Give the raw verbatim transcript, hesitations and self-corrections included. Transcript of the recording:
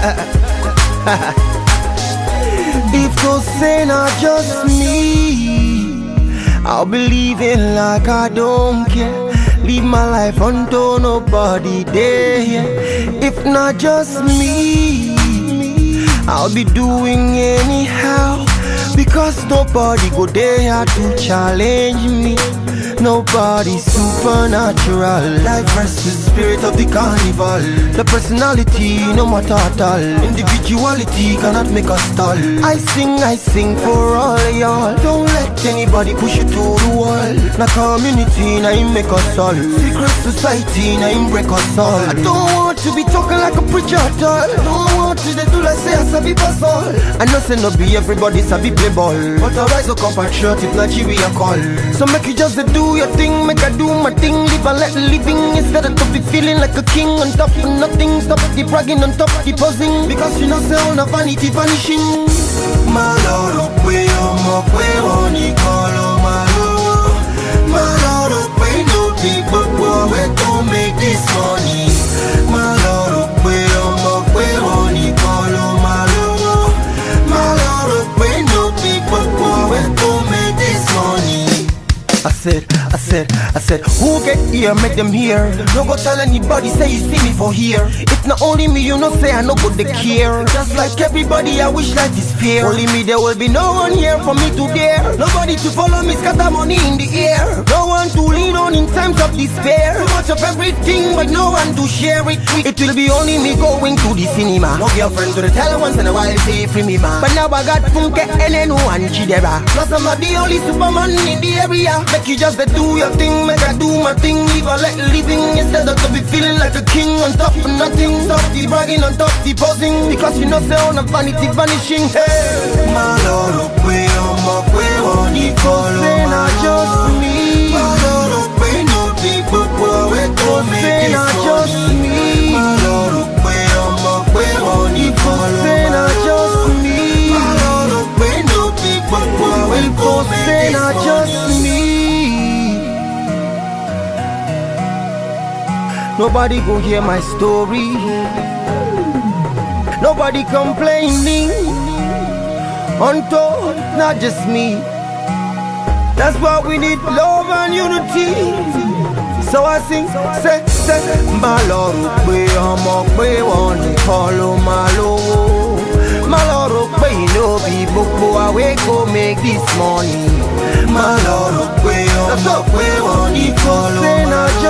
If those say not just me, I'll be living like I don't care. Live my life until nobody there. If not just me, I'll be doing anyhow, because nobody go there to challenge me. Nobody supernatural. Life versus spirit of the carnival. The personality, no matter at all. Individuality cannot make us stall. I sing, I sing for all y'all. Don't let anybody push you to the wall. Na community, na him make us all. Secret society, na him break us all. I don't want to be talking like a preacher at all. I don't want to do like say I sabi pass all. I know say no be everybody sabi play ball, but I rise up compatriot if Nigeria call. So make you just do your thing, make I do my thing. Live and let living instead of to be feeling like a king on top of nothing. Stop the bragging on top of the posing, because you know say all the vanity vanishing. Maloro kwe omo kwe oni kolo malo. Maloro kwe no people we to make this money. Maloro kwe omo kwe oni kolo malo. Maloro kwe no people we to make this money. I said, I said, I said, who get here, make them hear. Don't go tell anybody, say you see me for here. If not only me, you know say I no go the care. Just like everybody, I wish life is fair. Only me, there will be no one here for me to dare. Nobody to follow me, scatter money in the air. No one to lean on in times of despair. Too much of everything, but no one to share it with. It will be only me going to the cinema. No girlfriend to the tell once in a while, say free me man. But now I got Funke, N N O and Chidera. Plus I'm not the only Superman in the area. Make you just do your thing, make I do my thing. Live a like living instead of to be feeling like a king on top of nothing. Stop the bragging on top the posing, because you know say all the vanity vanishing. Hey, Maloro kwe omo kwe oni kolo malo. Not just me. Maloro kwe no people we to make this money. Maloro kwe omo kwe oni kolo malo. Not just me. Maloro kwe no people we to make this not just me. Nobody go hear my story. Nobody complaining. Untold, not just me. That's why we need love and unity. So I sing, say, say, Maloro kwe omo kwe oni kolo malo. Maloro kwe no people we go make this money. Maloro kwe omo kwe oni kolo malo.